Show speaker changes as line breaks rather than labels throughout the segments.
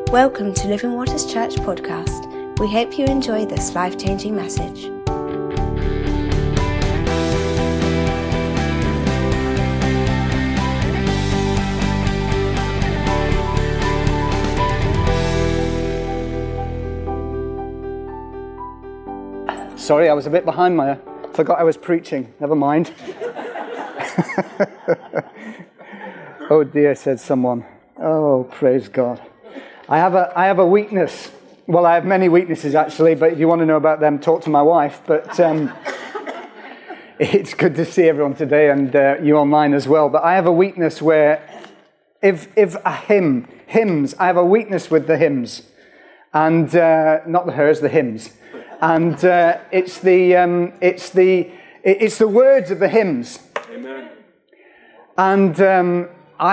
Welcome to Living Waters Church podcast. We hope you enjoy this life-changing message.
Sorry, I was a bit behind forgot I was preaching. Never mind. Oh dear, said someone. Oh, praise God. I have a weakness. Well, I have many weaknesses actually, but if you want to know about them, talk to my wife. But it's good to see everyone today and you online as well. But I have a weakness where if a hymns, I have a weakness with the hymns. And not the hers, the hymns. And it's the words of the hymns.
Amen.
And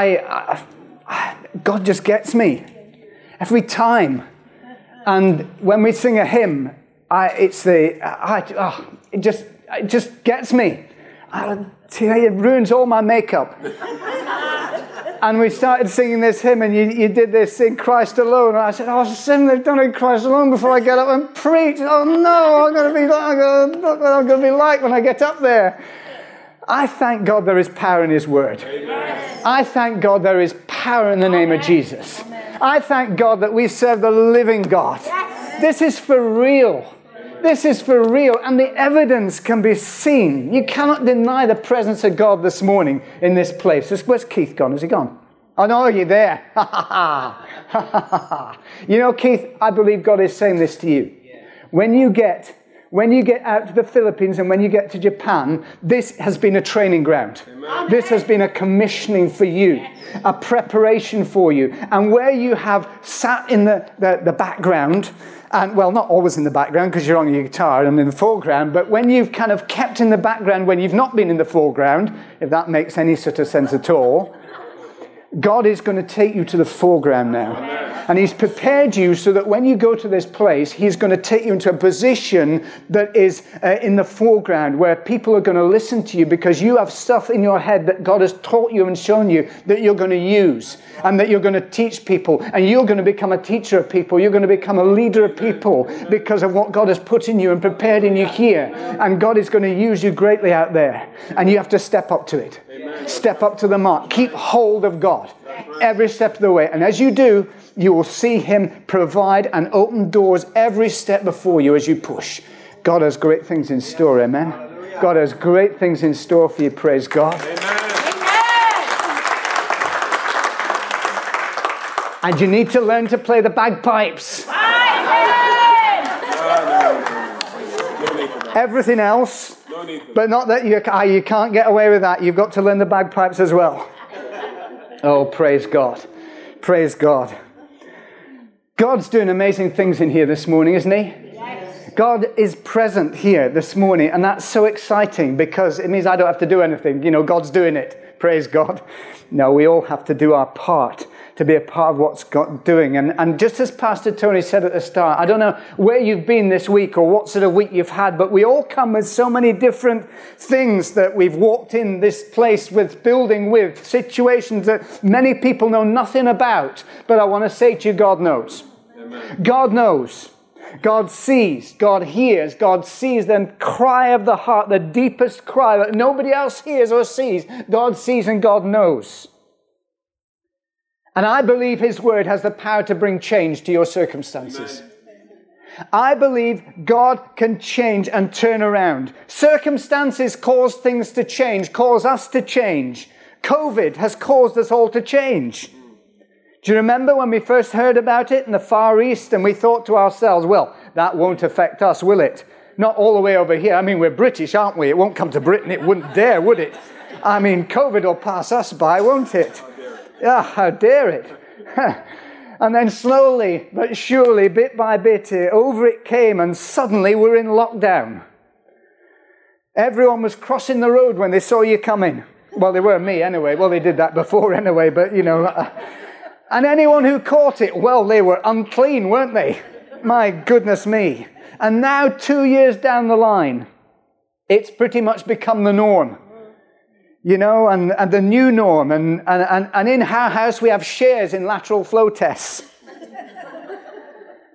God just gets me every time. And when we sing a hymn, it just gets me. It ruins all my makeup. And we started singing this hymn, and you did this in Christ Alone. And I said, I'll sing they've done in Christ Alone before I get up and preach. Oh no, I'm going to be like when I get up there. I thank God there is power in His Word. Amen. I thank God there is power in the name of Jesus. Amen. I thank God that we serve the living God. Yes. This is for real. This is for real, and the evidence can be seen. You cannot deny the presence of God this morning in this place. Where's Keith gone? Has he gone? Oh no, you're there. You know, Keith, I believe God is saying this to you. When you get out to the Philippines and when you get to Japan, this has been a training ground. Amen. This has been a commissioning for you, a preparation for you. And where you have sat in the background, and well, not always in the background because you're on your guitar and in the foreground, but when you've kind of kept in the background when you've not been in the foreground, if that makes any sort of sense at all, God is going to take you to the foreground now. Amen. And He's prepared you so that when you go to this place, He's going to take you into a position that is in the foreground where people are going to listen to you because you have stuff in your head that God has taught you and shown you that you're going to use and that you're going to teach people. And you're going to become a teacher of people. You're going to become a leader of people because of what God has put in you and prepared in you here. And God is going to use you greatly out there. And you have to step up to it. Amen. Step up to the mark. Keep hold of God every step of the way. And as you do, you will see Him provide and open doors every step before you as you push. God has great things in store, amen? God has great things in store for you, praise God. Amen. And you need to learn to play the bagpipes. Everything else, but not that you can't get away with that. You've got to learn the bagpipes as well. Oh, praise God. Praise God. God's doing amazing things in here this morning, isn't He? Yes. God is present here this morning, and that's so exciting because it means I don't have to do anything. You know, God's doing it. Praise God. No, we all have to do our part to be a part of what's God doing. And just as Pastor Tony said at the start, I don't know where you've been this week or what sort of week you've had, but we all come with so many different things that we've walked in this place with, building with, situations that many people know nothing about. But I want to say to you, God knows. Amen. God knows. God sees, God hears, God sees the cry of the heart, the deepest cry that nobody else hears or sees. God sees and God knows. And I believe His Word has the power to bring change to your circumstances. Amen. I believe God can change and turn around. Circumstances cause things to change, cause us to change. COVID has caused us all to change. Do you remember when we first heard about it in the Far East and we thought to ourselves, well, that won't affect us, will it? Not all the way over here. I mean, we're British, aren't we? It won't come to Britain. It wouldn't dare, would it? I mean, COVID will pass us by, won't it? Yeah, how dare it? And then slowly but surely, bit by bit, over it came and suddenly we're in lockdown. Everyone was crossing the road when they saw you coming. Well, they were me anyway. Well, they did that before anyway, but you know. And anyone who caught it, well, they were unclean, weren't they? My goodness me. And now 2 years down the line, it's pretty much become the norm. You know, and the new norm. And in our house, we have shares in lateral flow tests.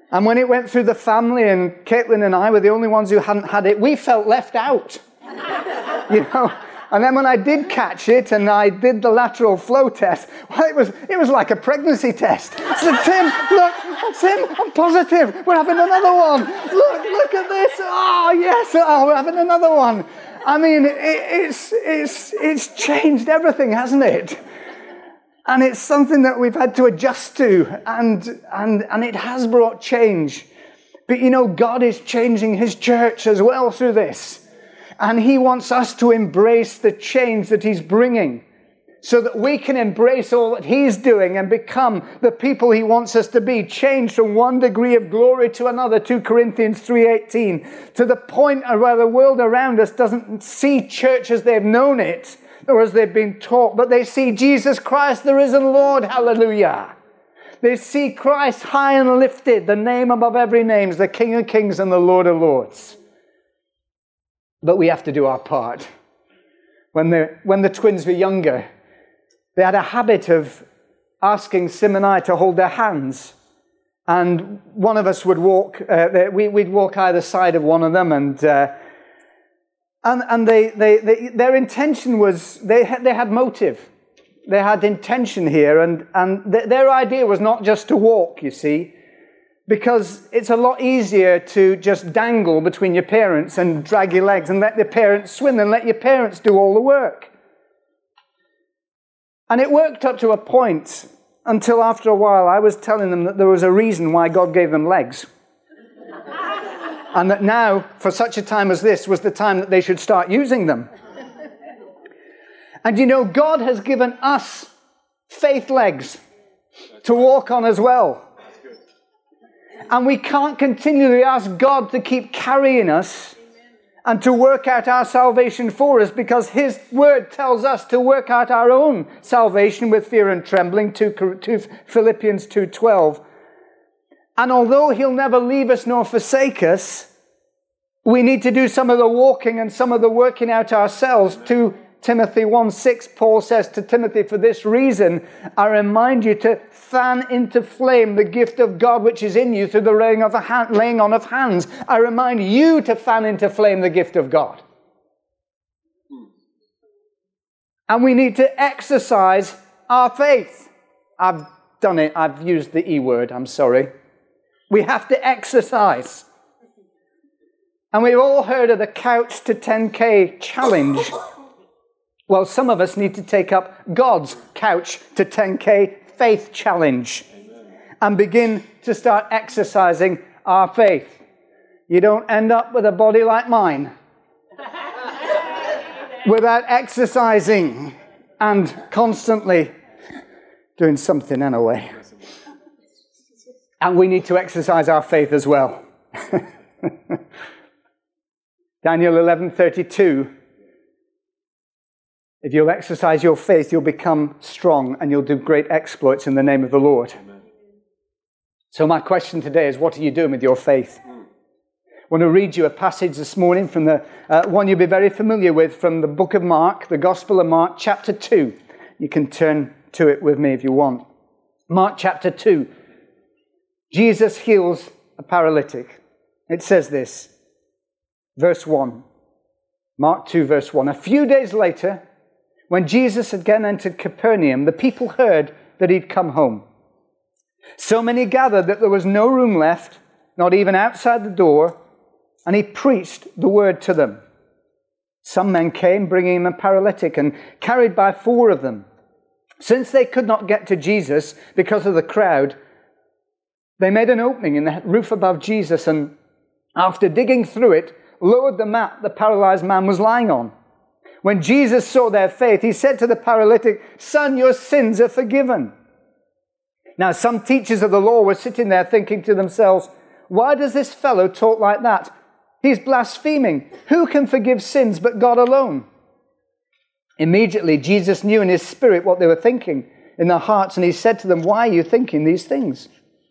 And when it went through the family and Caitlin and I were the only ones who hadn't had it, we felt left out. You know? And then when I did catch it and I did the lateral flow test, well, it was like a pregnancy test. So Tim, look, Tim, I'm positive. We're having another one. Look at this. Oh, yes. Oh, we're having another one. I mean, it's changed everything, hasn't it? And it's something that we've had to adjust to, and it has brought change. But you know, God is changing his church as well through this. And he wants us to embrace the change that he's bringing so that we can embrace all that he's doing and become the people he wants us to be, changed from one degree of glory to another, 2 Corinthians 3:18, to the point where the world around us doesn't see church as they've known it or as they've been taught, but they see Jesus Christ, the risen Lord, hallelujah. They see Christ high and lifted, the name above every name, the King of Kings and the Lord of Lords. But we have to do our part. When the twins were younger, they had a habit of asking Sim and I to hold their hands. And one of us would walk, we'd walk either side of one of them, and their intention was, they had motive. They had intention here, and their idea was not just to walk, you see, because it's a lot easier to just dangle between your parents and drag your legs and let the parents swim than let your parents do all the work. And it worked up to a point until after a while I was telling them that there was a reason why God gave them legs. And that now, for such a time as this, was the time that they should start using them. And you know, God has given us faith legs to walk on as well. And we can't continually ask God to keep carrying us and to work out our salvation for us, because his word tells us to work out our own salvation with fear and trembling, 2 Philippians 2:12. And although he'll never leave us nor forsake us, we need to do some of the walking and some of the working out ourselves. 2 Timothy 1:6, Paul says to Timothy, for this reason, I remind you to fan into flame the gift of God which is in you through the laying on of hands. I remind you to fan into flame the gift of God. And we need to exercise our faith. I've done it. I've used the E word. I'm sorry. We have to exercise. And we've all heard of the Couch to 10K challenge. Well, some of us need to take up God's Couch to 10K faith challenge and begin to start exercising our faith. You don't end up with a body like mine without exercising and constantly doing something anyway. And we need to exercise our faith as well. Daniel 11:32. If you'll exercise your faith, you'll become strong and you'll do great exploits in the name of the Lord. Amen. So my question today is, what are you doing with your faith? I want to read you a passage this morning from the one you'll be very familiar with, from the book of Mark, the Gospel of Mark, chapter 2. You can turn to it with me if you want. Mark chapter 2. Jesus heals a paralytic. It says this, verse 1. Mark 2, verse 1. A few days later, when Jesus again entered Capernaum, the people heard that he'd come home. So many gathered that there was no room left, not even outside the door, and he preached the word to them. Some men came, bringing him a paralytic, and carried by 4 of them. Since they could not get to Jesus because of the crowd, they made an opening in the roof above Jesus, and after digging through it, lowered the mat the paralyzed man was lying on. When Jesus saw their faith, he said to the paralytic, "Son, your sins are forgiven." Now, some teachers of the law were sitting there thinking to themselves, "Why does this fellow talk like that? He's blaspheming. Who can forgive sins but God alone?" Immediately, Jesus knew in his spirit what they were thinking in their hearts, and he said to them, "Why are you thinking these things?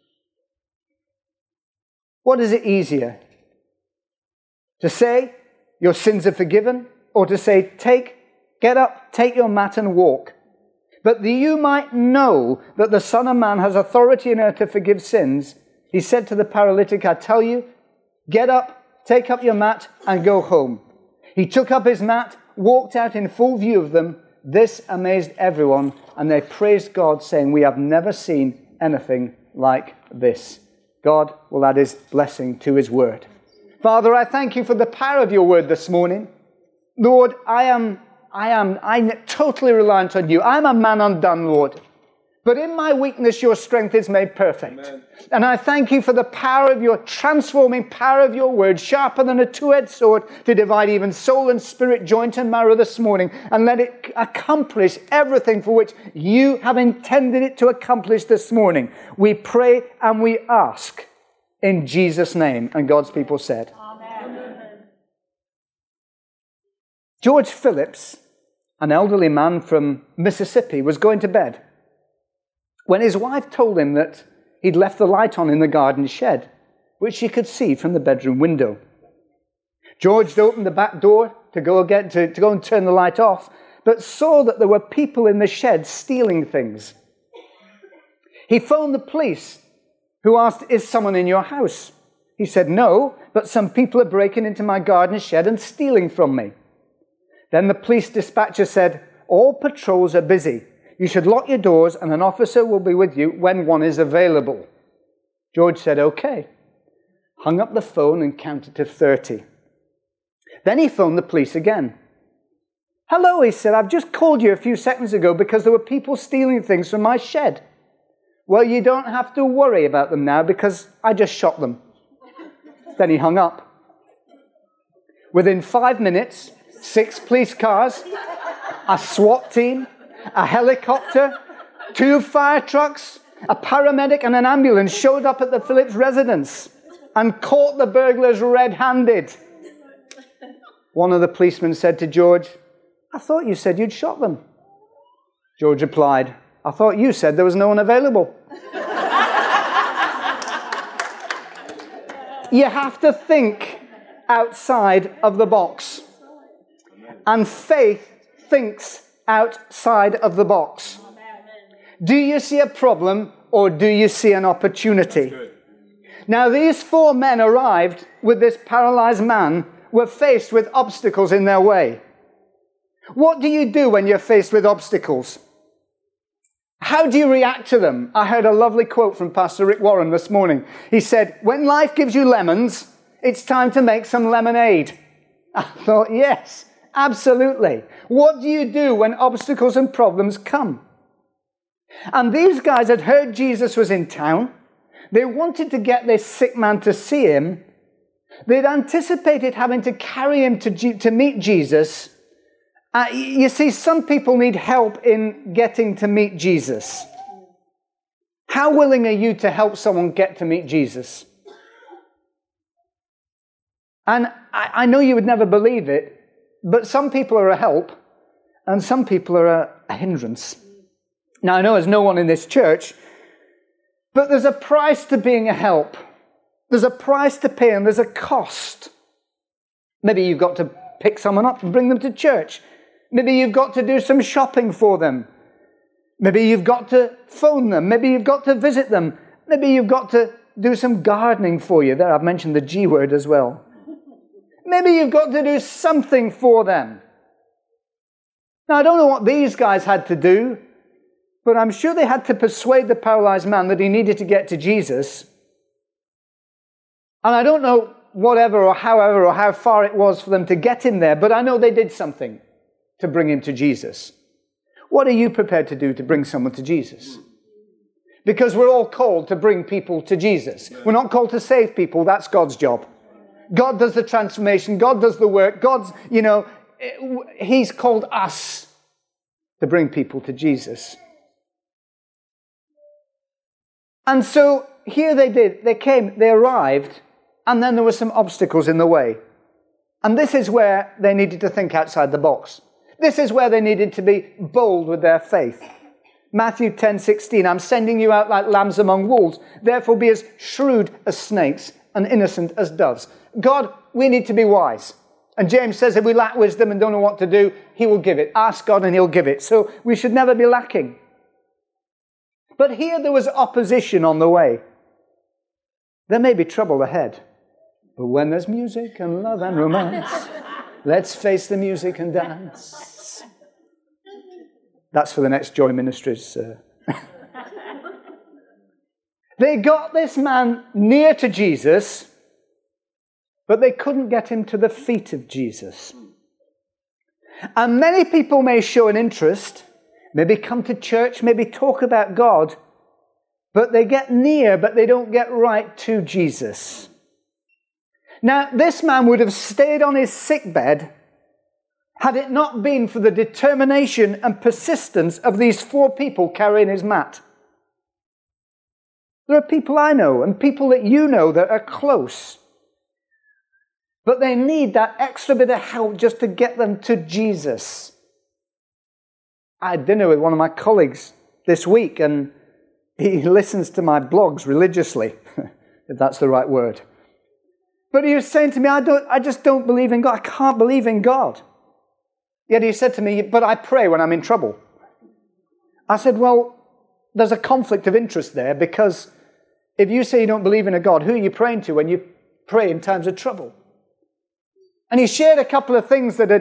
What is it easier? To say, your sins are forgiven, or to say, get up, take your mat and walk? But that you might know that the Son of Man has authority on earth to forgive sins," He said to the paralytic, I tell you, get up, take up your mat, and go home. He took up his mat, walked out in full view of them. This amazed everyone, and they praised God, saying, we have never seen anything like this. God will add his blessing to his word. Father, I thank you for the power of your word this morning. Lord, I'm totally reliant on you. I'm a man undone, Lord. But in my weakness, your strength is made perfect. Amen. And I thank you for the power of your transforming power of your word, sharper than a two-edged sword, to divide even soul and spirit, joint and marrow this morning, and let it accomplish everything for which you have intended it to accomplish this morning. We pray and we ask in Jesus' name. And God's people said, Amen. George Phillips, an elderly man from Mississippi, was going to bed when his wife told him that he'd left the light on in the garden shed, which she could see from the bedroom window. George opened the back door to go and turn the light off, but saw that there were people in the shed stealing things. He phoned the police, who asked, is someone in your house? He said, no, but some people are breaking into my garden shed and stealing from me. Then the police dispatcher said, all patrols are busy. You should lock your doors and an officer will be with you when one is available. George said, okay. Hung up the phone and counted to 30. Then he phoned the police again. Hello, he said, I've just called you a few seconds ago because there were people stealing things from my shed. Well, you don't have to worry about them now because I just shot them. Then he hung up. Within 5 minutes, 6 police cars, a SWAT team, a helicopter, 2 fire trucks, a paramedic and an ambulance showed up at the Phillips residence and caught the burglars red-handed. One of the policemen said to George, I thought you said you'd shot them. George replied, I thought you said there was no one available. You have to think outside of the box. And faith thinks outside of the box. Do you see a problem or do you see an opportunity? Now, these 4 men arrived with this paralyzed man, were faced with obstacles in their way. What do you do when you're faced with obstacles? How do you react to them? I heard a lovely quote from Pastor Rick Warren this morning. He said, when life gives you lemons, it's time to make some lemonade. I thought, yes, absolutely. What do you do when obstacles and problems come? And these guys had heard Jesus was in town. They wanted to get this sick man to see him. They'd anticipated having to carry him to meet Jesus. You see, some people need help in getting to meet Jesus. How willing are you to help someone get to meet Jesus? And I know you would never believe it, but some people are a help and some people are a hindrance. Now, I know there's no one in this church, but there's a price to being a help. There's a price to pay and there's a cost. Maybe you've got to pick someone up and bring them to church. Maybe you've got to do some shopping for them. Maybe you've got to phone them. Maybe you've got to visit them. Maybe you've got to do some gardening for you. There, I've mentioned the G word as well. Maybe you've got to do something for them. Now, I don't know what these guys had to do, but I'm sure they had to persuade the paralyzed man that he needed to get to Jesus. And I don't know whatever or however or how far it was for them to get him there, but I know they did something to bring him to Jesus. What are you prepared to do to bring someone to Jesus? Because we're all called to bring people to Jesus. We're not called to save people. That's God's job. God does the transformation. God does the work. He's called us to bring people to Jesus. And so here they did. They came, they arrived, and then there were some obstacles in the way. And this is where they needed to think outside the box. This is where they needed to be bold with their faith. Matthew 10:16, I'm sending you out like lambs among wolves. Therefore be as shrewd as snakes and innocent as doves. God, we need to be wise. And James says if we lack wisdom and don't know what to do, he will give it. Ask God and he'll give it. So we should never be lacking. But here there was opposition on the way. There may be trouble ahead, but when there's music and love and romance, let's face the music and dance. That's for the next Joy Ministries. They got this man near to Jesus, but they couldn't get him to the feet of Jesus. And many people may show an interest, maybe come to church, maybe talk about God, but they get near, but they don't get right to Jesus. Now, this man would have stayed on his sickbed had it not been for the determination and persistence of these 4 people carrying his mat. There are people I know and people that you know that are close, but they need that extra bit of help just to get them to Jesus. I had dinner with one of my colleagues this week, and he listens to my blogs religiously, if that's the right word. But he was saying to me, I just don't believe in God. I can't believe in God. Yet he said to me, but I pray when I'm in trouble. I said, well, there's a conflict of interest there, because if you say you don't believe in a God, who are you praying to when you pray in times of trouble? And he shared a couple of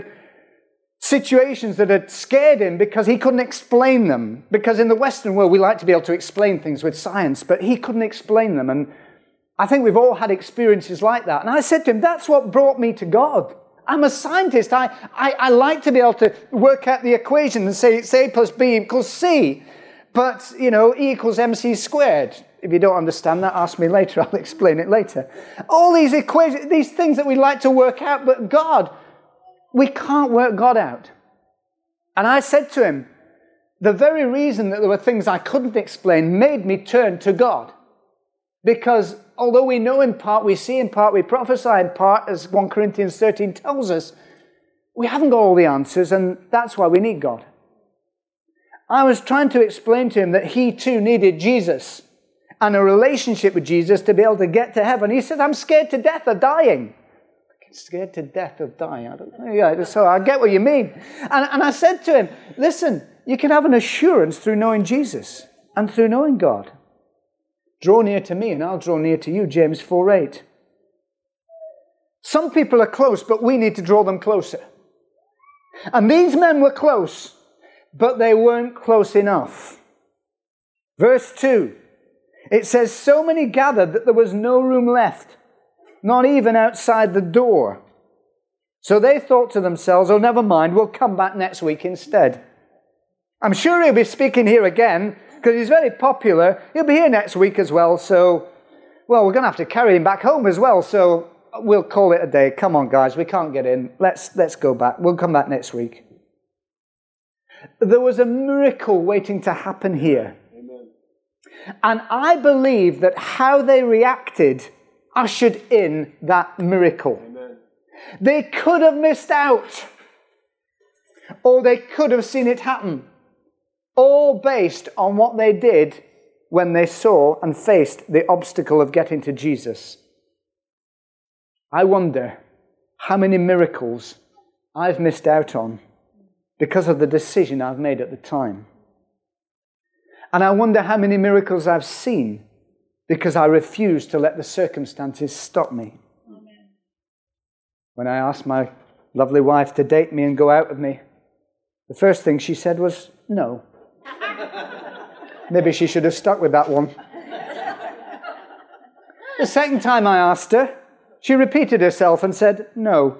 situations that had scared him because he couldn't explain them. Because in the Western world, we like to be able to explain things with science, but he couldn't explain them. And I think we've all had experiences like that. And I said to him, that's what brought me to God. I'm a scientist. I like to be able to work out the equation and say it's A plus B equals C. But, E equals MC squared. If you don't understand that, ask me later. I'll explain it later. All these equations, these things that we like to work out, but God, we can't work God out. And I said to him, the very reason that there were things I couldn't explain made me turn to God. Because although we know in part, we see in part, we prophesy in part, as 1 Corinthians 13 tells us, we haven't got all the answers, and that's why we need God. I was trying to explain to him that he too needed Jesus and a relationship with Jesus to be able to get to heaven. He said, I'm scared to death of dying. Scared to death of dying. I don't know. Yeah, so I get what you mean. And I said to him, listen, you can have an assurance through knowing Jesus and through knowing God. Draw near to me and I'll draw near to you, James 4:8. Some people are close, but we need to draw them closer. And these men were close, but they weren't close enough. Verse 2, it says, so many gathered that there was no room left, not even outside the door. So they thought to themselves, oh, never mind, we'll come back next week instead. I'm sure he'll be speaking here again, because he's very popular. He'll be here next week as well, so, well, we're going to have to carry him back home as well, so we'll call it a day. Come on, guys, we can't get in. Let's go back. We'll come back next week. There was a miracle waiting to happen here. Amen. And I believe that how they reacted ushered in that miracle. Amen. They could have missed out, or they could have seen it happen, all based on what they did when they saw and faced the obstacle of getting to Jesus. I wonder how many miracles I've missed out on because of the decision I've made at the time. And I wonder how many miracles I've seen because I refused to let the circumstances stop me. Amen. When I asked my lovely wife to date me and go out with me, the first thing she said was, no. Maybe she should have stuck with that one. The second time I asked her, she repeated herself and said, no.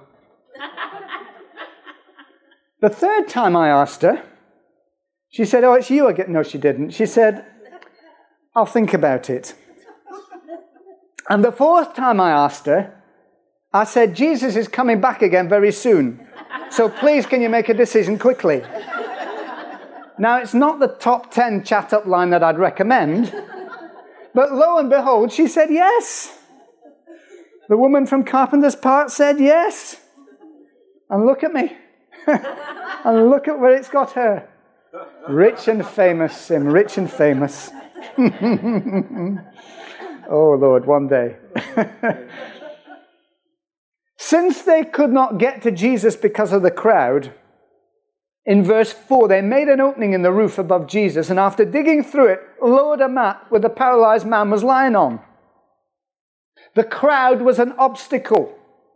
The third time I asked her, she said, oh, it's you again. No, she didn't. She said, I'll think about it. And the fourth time I asked her, I said, Jesus is coming back again very soon. So please, can you make a decision quickly? Now, it's not the top 10 chat-up line that I'd recommend, but lo and behold, she said yes. The woman from Carpenter's Park said yes. And look at me. And look at where it's got her. Rich and famous, Sim, rich and famous. Oh, Lord, one day. Since they could not get to Jesus because of the crowd, in verse 4, they made an opening in the roof above Jesus, and after digging through it, lowered a mat where the paralyzed man was lying on. The crowd was an obstacle.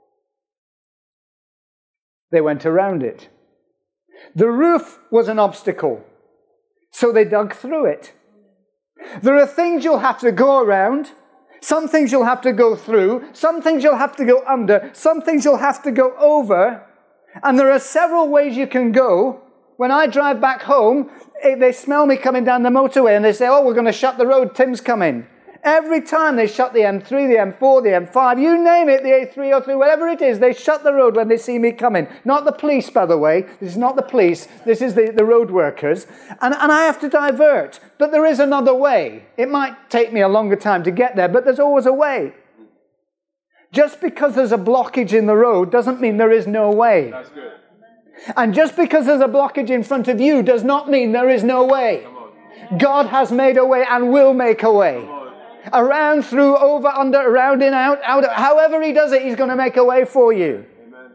They went around it. The roof was an obstacle, so they dug through it. There are things you'll have to go around, some things you'll have to go through, some things you'll have to go under, some things you'll have to go over, and there are several ways you can go. When I drive back home, they smell me coming down the motorway and they say, oh, we're going to shut the road, Tim's coming. Every time they shut the M3, the M4, the M5, you name it, the A303, whatever it is, they shut the road when they see me coming. Not the police, by the way. This is not the police. This is the road workers. And I have to divert. But there is another way. It might take me a longer time to get there, but there's always a way. Just because there's a blockage in the road doesn't mean there is no way.
That's good.
And just because there's a blockage in front of you does not mean there is no way. God has made a way and will make a way. Around, through, over, under, around, in, out, however he does it, he's going to make a way for you.
Amen.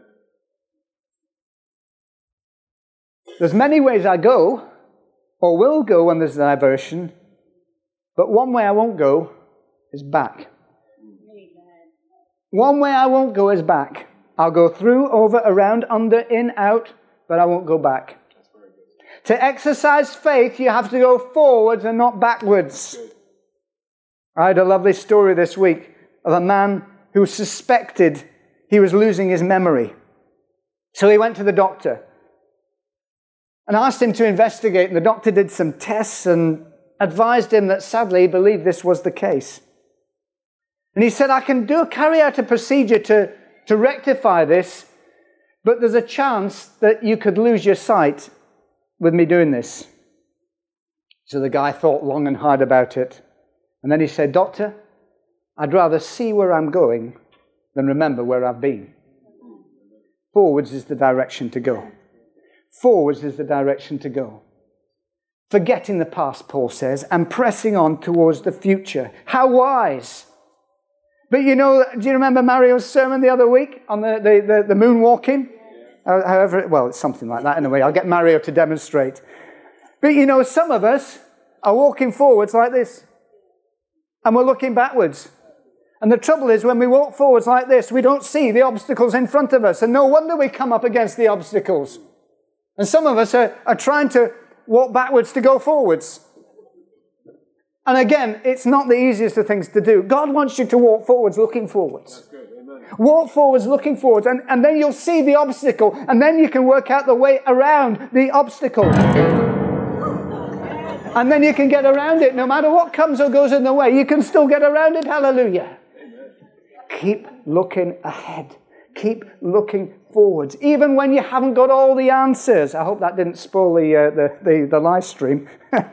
There's many ways I go, or will go when there's diversion, but one way I won't go is back. One way I won't go is back. I'll go through, over, around, under, in, out, but I won't go back. To exercise faith, you have to go forwards and not backwards. I had a lovely story this week of a man who suspected he was losing his memory. So he went to the doctor and asked him to investigate, and the doctor did some tests and advised him that sadly he believed this was the case. And he said, I can carry out a procedure to rectify this, but there's a chance that you could lose your sight with me doing this. So the guy thought long and hard about it. And then he said, Doctor, I'd rather see where I'm going than remember where I've been. Forwards is the direction to go. Forwards is the direction to go. Forgetting the past, Paul says, and pressing on towards the future. How wise! But you know, do you remember Mario's sermon the other week on the moonwalking? Well, it's something like that anyway. I'll get Mario to demonstrate. But you know, some of us are walking forwards like this. And we're looking backwards. And the trouble is, when we walk forwards like this, we don't see the obstacles in front of us. And no wonder we come up against the obstacles. And some of us are trying to walk backwards to go forwards. And again, it's not the easiest of things to do. God wants you to walk forwards, looking forwards.
That's good. Amen.
Walk forwards, looking forwards. And then you'll see the obstacle. And then you can work out the way around the obstacle. And then you can get around it. No matter what comes or goes in the way, you can still get around it. Hallelujah.
Amen.
Keep looking ahead. Keep looking forwards. Even when you haven't got all the answers. I hope that didn't spoil the live stream.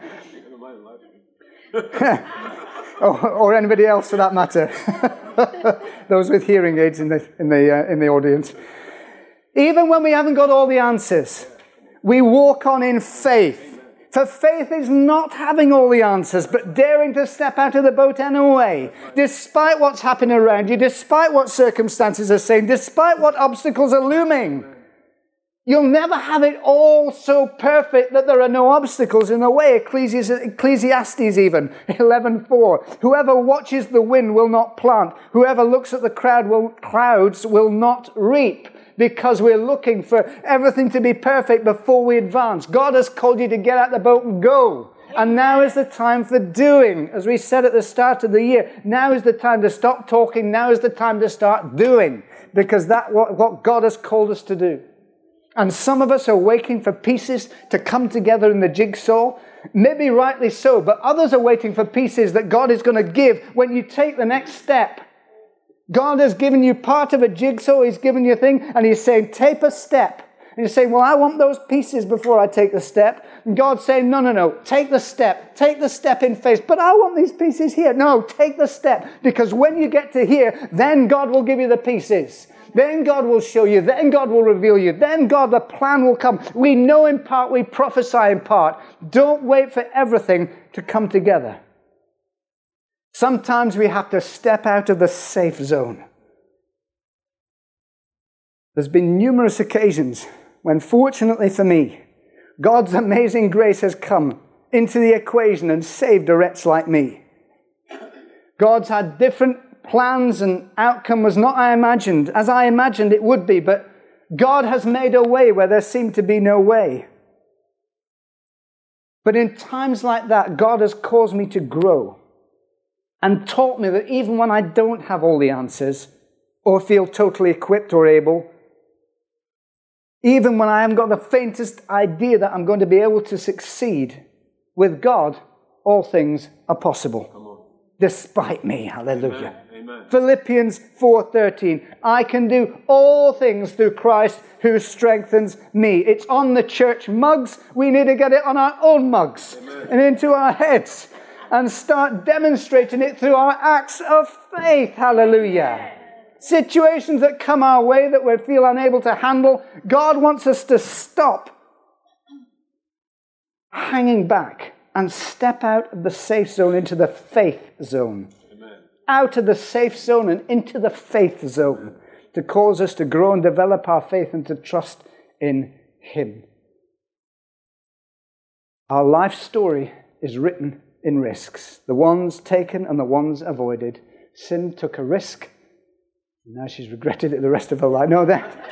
or anybody else for that matter. Those with hearing aids in the audience. Even when we haven't got all the answers, we walk on in faith. For faith is not having all the answers, but daring to step out of the boat anyway, despite what's happening around you, despite what circumstances are saying, despite what obstacles are looming. You'll never have it all so perfect that there are no obstacles in the way. Ecclesiastes even, 11:4. Whoever watches the wind will not plant. Whoever looks at the clouds will not reap. Because we're looking for everything to be perfect before we advance. God has called you to get out the boat and go. And now is the time for doing. As we said at the start of the year, now is the time to stop talking. Now is the time to start doing. Because that's what God has called us to do. And some of us are waiting for pieces to come together in the jigsaw. Maybe rightly so, but others are waiting for pieces that God is going to give when you take the next step. God has given you part of a jigsaw, He's given you a thing, and He's saying, take a step. And you say, well, I want those pieces before I take the step. And God's saying, no, take the step in faith. But I want these pieces here. No, take the step, because when you get to here, then God will give you the pieces. Then God will show you. Then God will reveal you. Then God, the plan will come. We know in part, we prophesy in part. Don't wait for everything to come together. Sometimes we have to step out of the safe zone. There's been numerous occasions when, fortunately for me, God's amazing grace has come into the equation and saved a wretch like me. God's had different plans and outcome was not as I imagined it would be, but God has made a way where there seemed to be no way. But in times like that, God has caused me to grow and taught me that even when I don't have all the answers or feel totally equipped or able, even when I haven't got the faintest idea that I'm going to be able to succeed, with God, all things are possible. Despite me, hallelujah.
Amen.
Philippians 4:13, I can do all things through Christ who strengthens me. It's on the church mugs. We need to get it on our own mugs.
Amen.
And into our heads and start demonstrating it through our acts of faith. Hallelujah. Situations that come our way that we feel unable to handle, God wants us to stop hanging back and step out of the safe zone into the faith zone.
Amen.
Out of the safe zone and into the faith zone to cause us to grow and develop our faith and to trust in Him. Our life story is written in risks, the ones taken and the ones avoided. Sin took a risk. Now she's regretted it the rest of her life. No,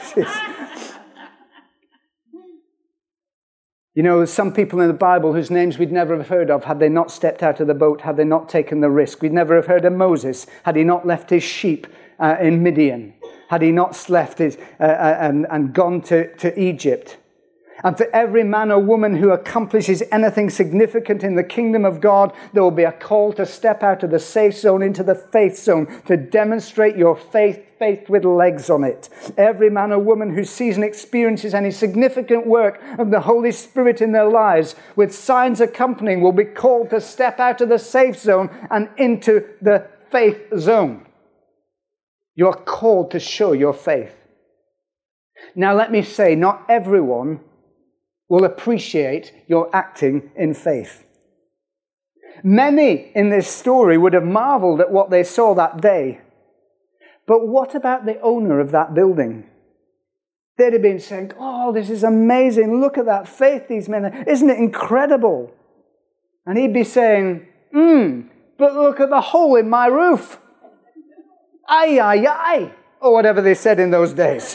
you know, there's some people in the Bible whose names we'd never have heard of had they not stepped out of the boat, had they not taken the risk. We'd never have heard of Moses had he not left his sheep in Midian, had he not left his and gone to Egypt. And for every man or woman who accomplishes anything significant in the kingdom of God, there will be a call to step out of the safe zone into the faith zone, to demonstrate your faith with legs on it. Every man or woman who sees and experiences any significant work of the Holy Spirit in their lives, with signs accompanying, will be called to step out of the safe zone and into the faith zone. You are called to show your faith. Now let me say, not everyone will appreciate your acting in faith. Many in this story would have marveled at what they saw that day. But what about the owner of that building? They'd have been saying, oh, this is amazing. Look at that faith these men have. Isn't it incredible? And he'd be saying, but look at the hole in my roof. Ay, ay, ay. Or whatever they said in those days.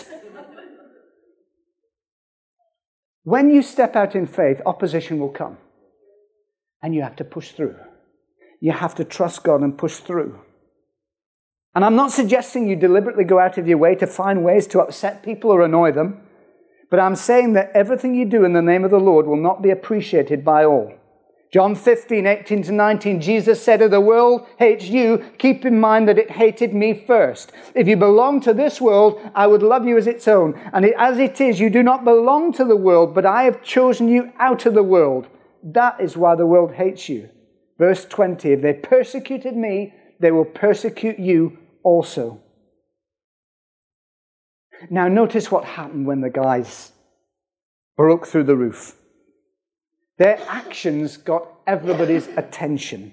When you step out in faith, opposition will come. And you have to push through. You have to trust God and push through. And I'm not suggesting you deliberately go out of your way to find ways to upset people or annoy them. But I'm saying that everything you do in the name of the Lord will not be appreciated by all. John 15:18-19, Jesus said, if the world hates you, keep in mind that it hated me first. If you belong to this world, I would love you as its own. And as it is, you do not belong to the world, but I have chosen you out of the world. That is why the world hates you. Verse 20, if they persecuted me, they will persecute you also. Now notice what happened when the guys broke through the roof. Their actions got everybody's attention.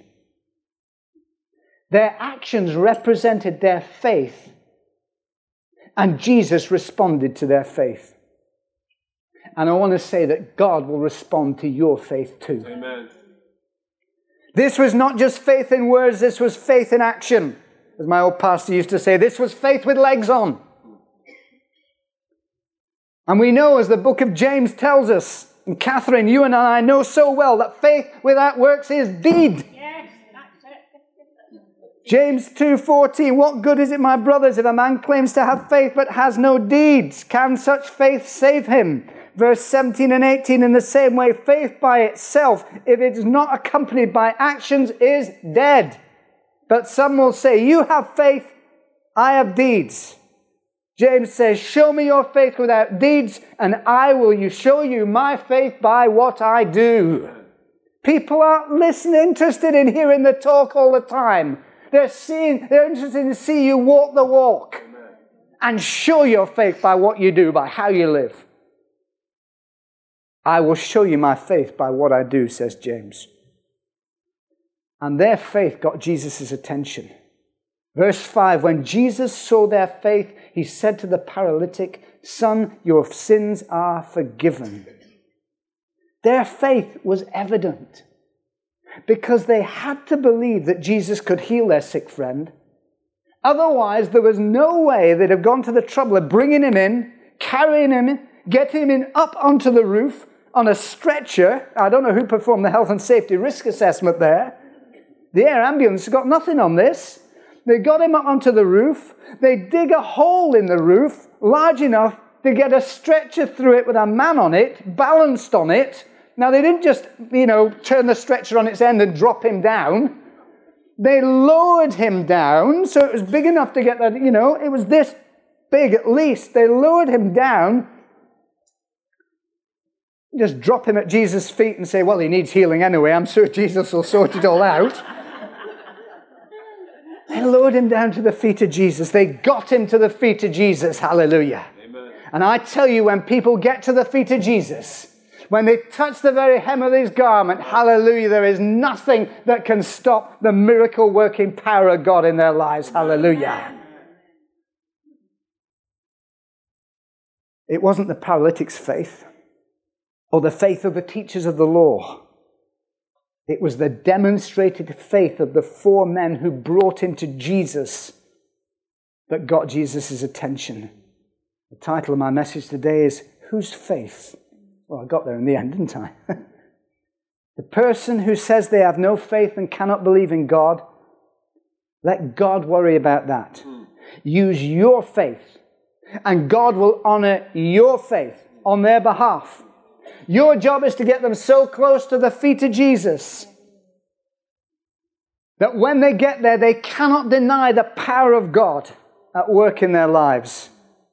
Their actions represented their faith, and Jesus responded to their faith. And I want to say that God will respond to your faith too.
Amen.
This was not just faith in words, this was faith in action. As my old pastor used to say, this was faith with legs on. And we know, as the book of James tells us, and Catherine, you and I know so well that faith without works is deed.
Yes, that's it.
James 2:14, what good is it, my brothers, if a man claims to have faith but has no deeds? Can such faith save him? Verse 17 and 18, in the same way, faith by itself, if it is not accompanied by actions, is dead. But some will say, you have faith, I have deeds. James says, show me your faith without deeds, and I will show you my faith by what I do. People aren't interested in hearing the talk all the time. They're interested in seeing you walk the walk. And show your faith by what you do, by how you live. I will show you my faith by what I do, says James. And their faith got Jesus' attention. Verse 5, when Jesus saw their faith, he said to the paralytic, son, your sins are forgiven. Their faith was evident because they had to believe that Jesus could heal their sick friend, Otherwise, there was no way they'd have gone to the trouble of bringing him in, carrying him in, getting him in up onto the roof on a stretcher. I don't know who performed the health and safety risk assessment there. The air ambulance has got nothing on this. They got him up onto the roof. They dig a hole in the roof large enough to get a stretcher through it with a man on it, balanced on it. Now, they didn't just, turn the stretcher on its end and drop him down. They lowered him down, so it was big enough to get that, it was this big at least. They lowered him down. Just drop him at Jesus' feet and say, well, he needs healing anyway. I'm sure Jesus will sort it all out. They lowered him down to the feet of Jesus. They got him to the feet of Jesus. Hallelujah. Amen. And I tell you, when people get to the feet of Jesus, when they touch the very hem of his garment, hallelujah, there is nothing that can stop the miracle-working power of God in their lives. Hallelujah. It wasn't the paralytic's faith or the faith of the teachers of the law. It was the demonstrated faith of the 4 men who brought him to Jesus that got Jesus' attention. The title of my message today is, Whose Faith? Well, I got there in the end, didn't I? The person who says they have no faith and cannot believe in God, let God worry about that. Use your faith, and God will honor your faith on their behalf. Your job is to get them so close to the feet of Jesus that when they get there, they cannot deny the power of God at work in their lives.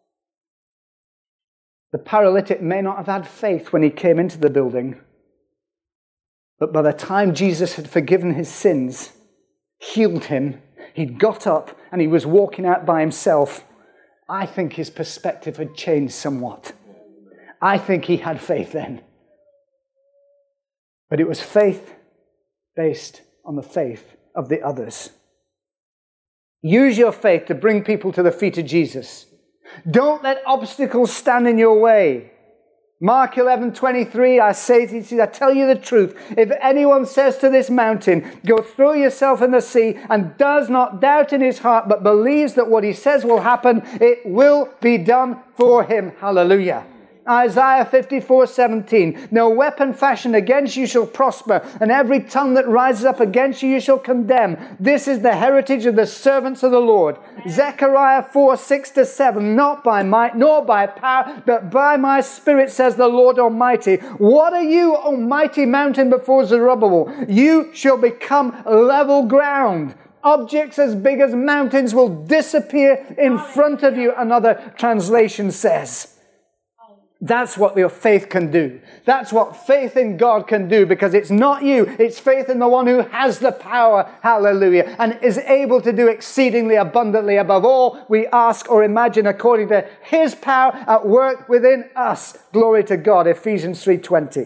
The paralytic may not have had faith when he came into the building, but by the time Jesus had forgiven his sins, healed him, he'd got up and he was walking out by himself, I think his perspective had changed somewhat. I think he had faith then. But it was faith based on the faith of the others. Use your faith to bring people to the feet of Jesus. Don't let obstacles stand in your way. Mark 11:23, I say to you, I tell you the truth. If anyone says to this mountain, go throw yourself in the sea, and does not doubt in his heart, but believes that what he says will happen, it will be done for him. Hallelujah. Isaiah 54:17, no weapon fashioned against you shall prosper, and every tongue that rises up against you, you shall condemn. This is the heritage of the servants of the Lord. Zechariah 4:6-7, not by might nor by power, but by my spirit, says the Lord Almighty. What are you, O mighty mountain before Zerubbabel? You shall become level ground. Objects as big as mountains will disappear in front of you, another translation says. That's what your faith can do. That's what faith in God can do, because it's not you. It's faith in the one who has the power, hallelujah, and is able to do exceedingly abundantly above all we ask or imagine, according to his power at work within us. Glory to God. Ephesians 3:20.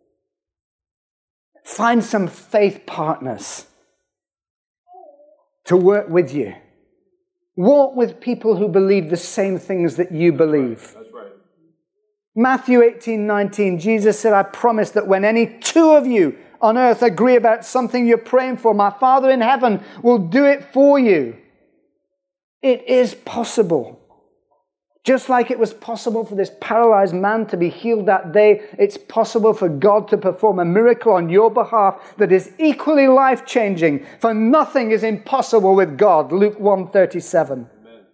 Find some faith partners to work with you. Walk with people who believe the same things that you believe. Matthew 18:19, Jesus said, I promise that when any 2 of you on earth agree about something you're praying for, my Father in heaven will do it for you. It is possible. Just like it was possible for this paralyzed man to be healed that day, it's possible for God to perform a miracle on your behalf that is equally life-changing. For nothing is impossible with God. Luke 1:37.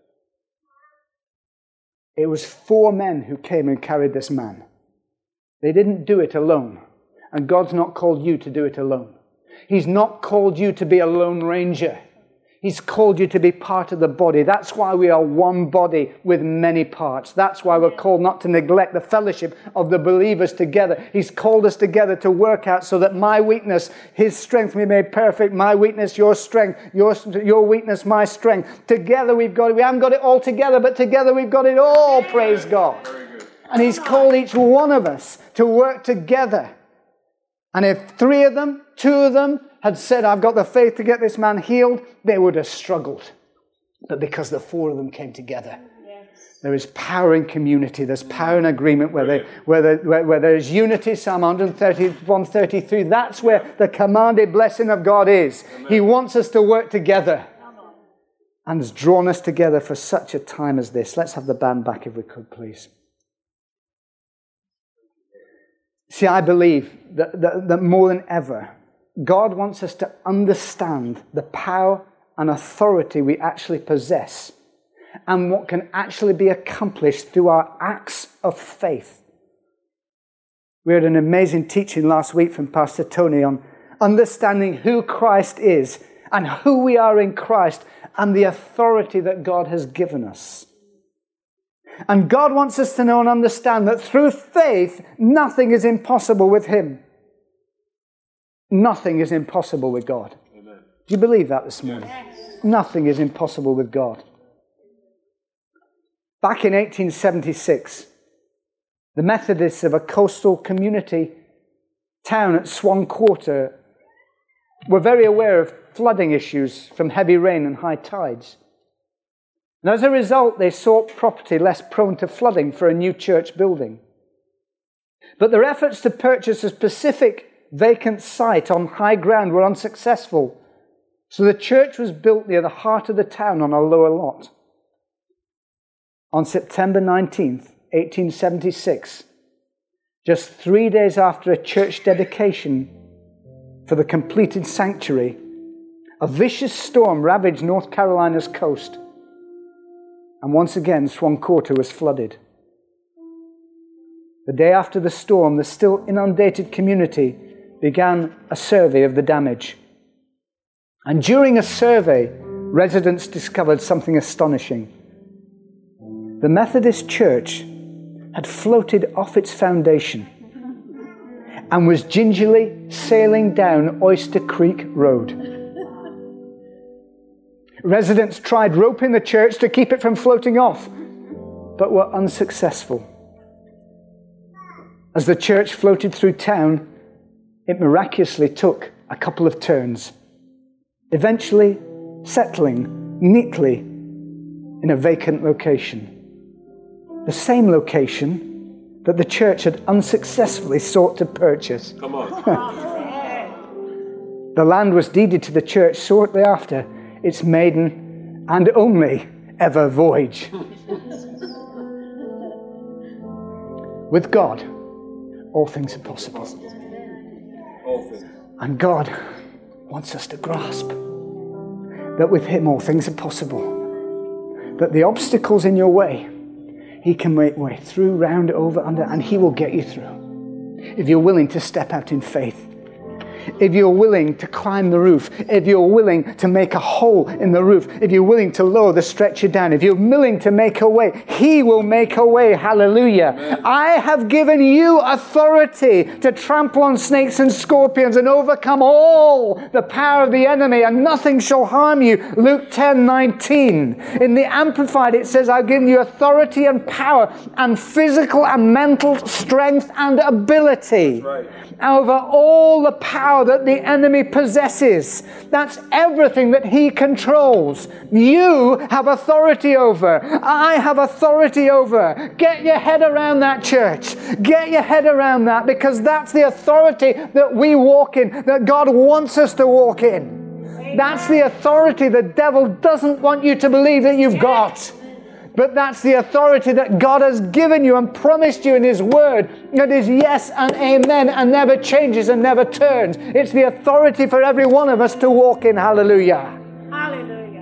It was 4 men who came and carried this man. They didn't do it alone. And God's not called you to do it alone. He's not called you to be a lone ranger. He's called you to be part of the body. That's why we are one body with many parts. That's why we're called not to neglect the fellowship of the believers together. He's called us together to work out so that my weakness, his strength be made perfect. My weakness, your strength. Your weakness, my strength. Together we haven't got it all together, but together we've got it all, praise God. And he's called each one of us to work together. And if 3 of them, 2 of them, had said, I've got the faith to get this man healed, they would have struggled. But because the 4 of them came together, there is power in community. There's power in agreement where there's unity. Psalm 133, that's where the commanded blessing of God is. He wants us to work together. and has drawn us together for such a time as this. Let's have the band back if we could, please. See, I believe that more than ever, God wants us to understand the power and authority we actually possess and what can actually be accomplished through our acts of faith. We had an amazing teaching last week from Pastor Tony on understanding who Christ is and who we are in Christ and the authority that God has given us. And God wants us to know and understand that through faith, nothing is impossible with Him. Nothing is impossible with God. Amen. Do you believe that this morning? Yes. Nothing is impossible with God. Back in 1876, the Methodists of a coastal community town at Swan Quarter were very aware of flooding issues from heavy rain and high tides. And as a result, they sought property less prone to flooding for a new church building. But their efforts to purchase a specific vacant site on high ground were unsuccessful, so the church was built near the heart of the town on a lower lot. On September 19th, 1876, just 3 days after a church dedication for the completed sanctuary, a vicious storm ravaged North Carolina's coast, and once again Swan Quarter was flooded. The day after the storm, the still inundated community began a survey of the damage. And during a survey, residents discovered something astonishing. The Methodist Church had floated off its foundation and was gingerly sailing down Oyster Creek Road. Residents tried roping the church to keep it from floating off, but were unsuccessful. As the church floated through town, it miraculously took a couple of turns, eventually settling neatly in a vacant location. The same location that the church had unsuccessfully sought to purchase.
Come on.
The land was deeded to the church shortly after its maiden and only ever voyage. With God, all things are possible. And God wants us to grasp that with Him all things are possible. That the obstacles in your way, He can make way through, round, over, under, and He will get you through. If you're willing to step out in faith. If you're willing to climb the roof, if you're willing to make a hole in the roof, if you're willing to lower the stretcher down, if you're willing to make a way, He will make a way. Hallelujah. Amen. I have given you authority to trample on snakes and scorpions and overcome all the power of the enemy, and nothing shall harm you. Luke 10:19. In the Amplified, it says, I've given you authority and power and physical and mental strength and ability over all the power that the enemy possesses. That's everything that he controls. You have authority over. I have authority over. Get your head around that, church. Get your head around that, because that's the authority that we walk in, that God wants us to walk in. That's the authority the devil doesn't want you to believe that you've got. But that's the authority that God has given you and promised you in His Word. It is yes and amen and never changes and never turns. It's the authority for every one of us to walk in. Hallelujah.
Hallelujah.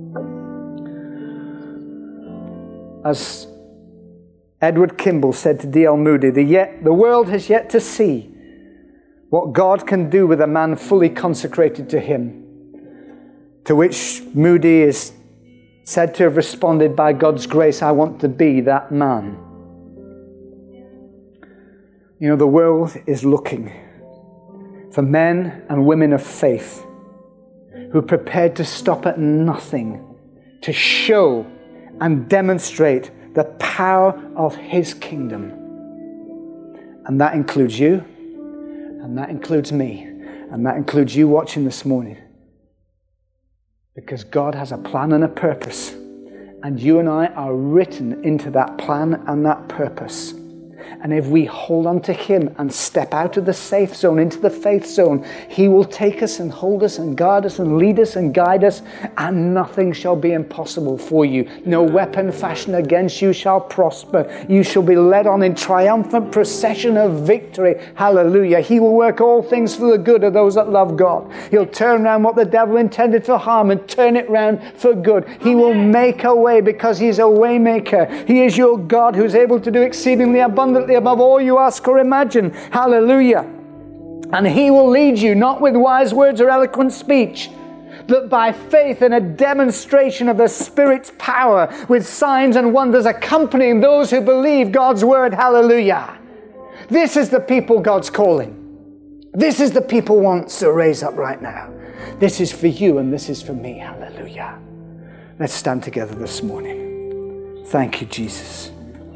As Edward Kimball said to D.L. Moody, the world has yet to see what God can do with a man fully consecrated to Him. To which Moody is said to have responded, by God's grace, I want to be that man. You know, the world is looking for men and women of faith who are prepared to stop at nothing to show and demonstrate the power of His kingdom. And that includes you, and that includes me, and that includes you watching this morning. Because God has a plan and a purpose. And you and I are written into that plan and that purpose. And if we hold on to him and step out of the safe zone into the faith zone, he will take us and hold us and guard us and lead us and guide us, and nothing shall be impossible for you. No weapon fashioned against you shall prosper. You shall be led on in triumphant procession of victory. Hallelujah. He will work all things for the good of those that love God. He'll turn around what the devil intended for harm and turn it round for good. He will make a way because he's a way maker. He is your God who's able to do exceedingly abundantly above all you ask or imagine. Hallelujah. And he will lead you not with wise words or eloquent speech, but by faith and a demonstration of the Spirit's power, with signs and wonders accompanying those who believe God's word. Hallelujah. This is the people God's calling. This is the people wants to raise up right now. This is for you and this is for me. Hallelujah. Let's stand together this morning. Thank you, Jesus.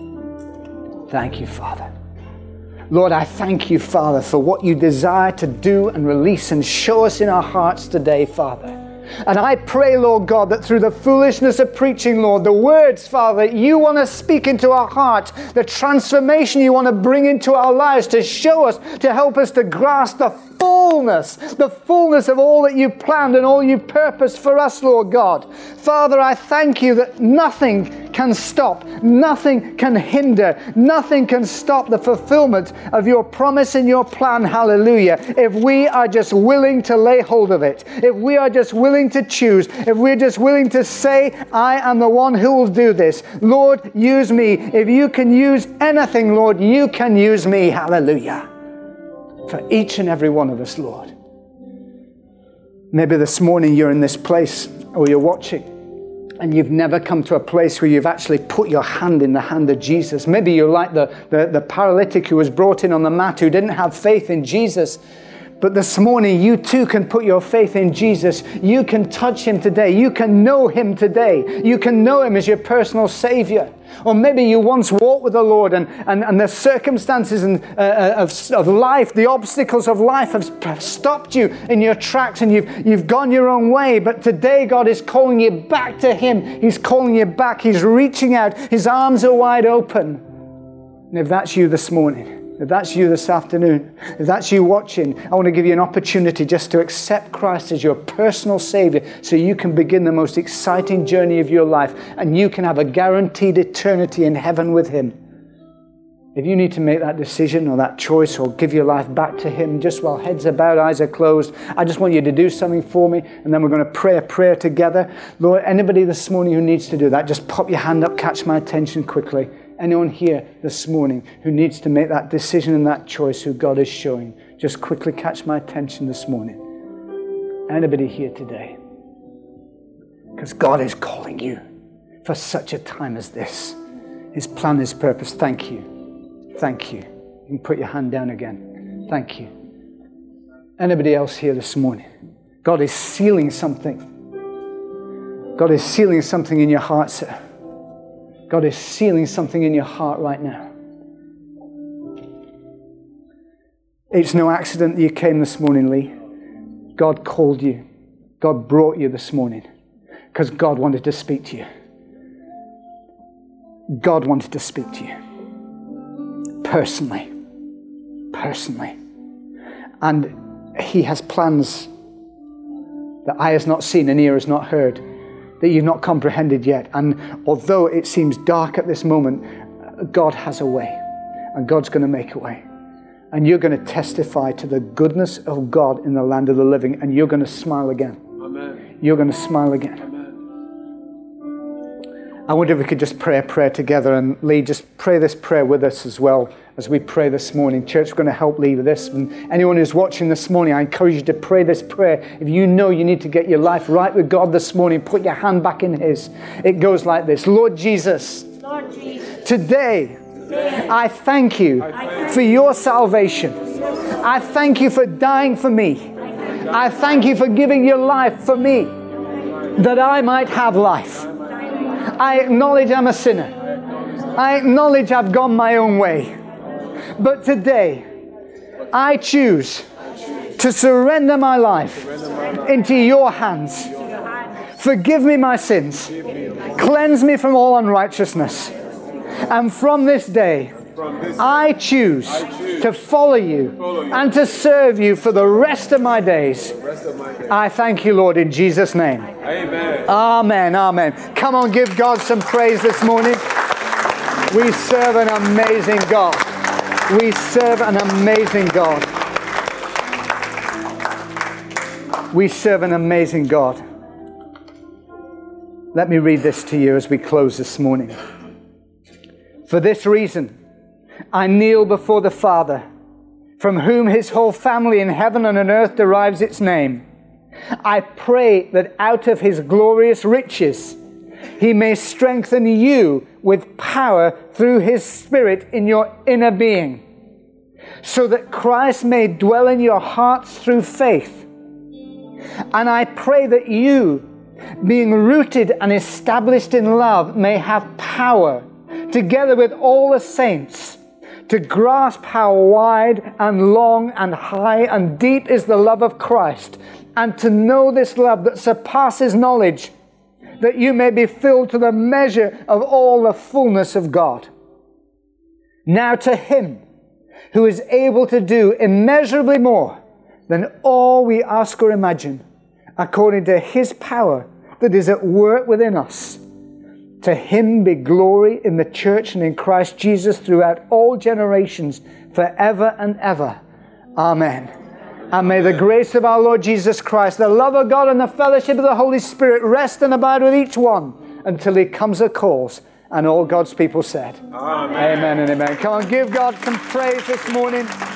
Thank you, Father. Lord, I thank you, Father, for what you desire to do and release and show us in our hearts today, Father. And I pray, Lord God, that through the foolishness of preaching, Lord, the words, Father, you want to speak into our hearts, the transformation you want to bring into our lives to show us, to help us to grasp the fullness of all that you planned and all you purposed for us, Lord God. Father, I thank you that nothing can stop, nothing can hinder, nothing can stop the fulfillment of your promise and your plan. Hallelujah. If we are just willing to lay hold of it, if we are just willing to choose, if we're just willing to say, I am the one who will do this. Lord, use me. If you can use anything, Lord, you can use me. Hallelujah. For each and every one of us, Lord. Maybe this morning you're in this place, or you're watching, and you've never come to a place where you've actually put your hand in the hand of Jesus. Maybe you're like the paralytic who was brought in on the mat, who didn't have faith in Jesus. But this morning, you too can put your faith in Jesus. You can touch him today. You can know him today. You can know him as your personal Savior. Or maybe you once walked with the Lord, and the circumstances of life, the obstacles of life have stopped you in your tracks, and you've gone your own way. But today God is calling you back to him. He's calling you back. He's reaching out. His arms are wide open. And if that's you this morning, if that's you this afternoon, if that's you watching, I want to give you an opportunity just to accept Christ as your personal Savior, so you can begin the most exciting journey of your life, and you can have a guaranteed eternity in heaven with him. If you need to make that decision or that choice, or give your life back to him, just while heads are bowed, eyes are closed, I just want you to do something for me, and then we're going to pray a prayer together. Lord, anybody this morning who needs to do that, just pop your hand up, catch my attention quickly. Anyone here this morning who needs to make that decision and that choice, who God is showing, just quickly catch my attention this morning. Anybody here today? Because God is calling you for such a time as this. His plan, his purpose. Thank you. Thank you. You can put your hand down again. Thank you. Anybody else here this morning? God is sealing something. God is sealing something in your heart, sir. God is sealing something in your heart right now. It's no accident that you came this morning, Lee. God called you. God brought you this morning because God wanted to speak to you. God wanted to speak to you personally. Personally. And he has plans that eye has not seen and ear has not heard, that you've not comprehended yet. And although it seems dark at this moment, God has a way, and God's going to make a way. And you're going to testify to the goodness of God in the land of the living, and you're going to smile again. Amen. You're going to smile again. Amen. I wonder if we could just pray a prayer together, and Lee, just pray this prayer with us as well as we pray this morning. Church, we're going to help Lee with this. And anyone who's watching this morning, I encourage you to pray this prayer. If you know you need to get your life right with God this morning, put your hand back in his. It goes like this. Lord Jesus, today I thank you for your salvation. I thank you for dying for me. I thank you for giving your life for me, that I might have life. I acknowledge I'm a sinner. I acknowledge I've gone my own way. But today, I choose to surrender my life into your hands. Forgive me my sins. Cleanse me from all unrighteousness. And from this day, I choose to follow you and to serve you for the rest of my days. I thank you, Lord, in Jesus' name.
Amen.
Amen. Amen. Come on, give God some praise this morning. We serve an amazing God. We serve an amazing God. We serve an amazing God. Let me read this to you as we close this morning. For this reason, I kneel before the Father, from whom his whole family in heaven and on earth derives its name. I pray that out of his glorious riches, he may strengthen you with power through his Spirit in your inner being, so that Christ may dwell in your hearts through faith. And I pray that you, being rooted and established in love, may have power, together with all the saints, to grasp how wide and long and high and deep is the love of Christ, and to know this love that surpasses knowledge, that you may be filled to the measure of all the fullness of God. Now to him who is able to do immeasurably more than all we ask or imagine, according to his power that is at work within us. To him be glory in the church and in Christ Jesus throughout all generations, forever and ever. Amen. And may the grace of our Lord Jesus Christ, the love of God, and the fellowship of the Holy Spirit rest and abide with each one until he comes or calls. And all God's people said, Amen. Amen and amen. Come on, give God some praise this morning.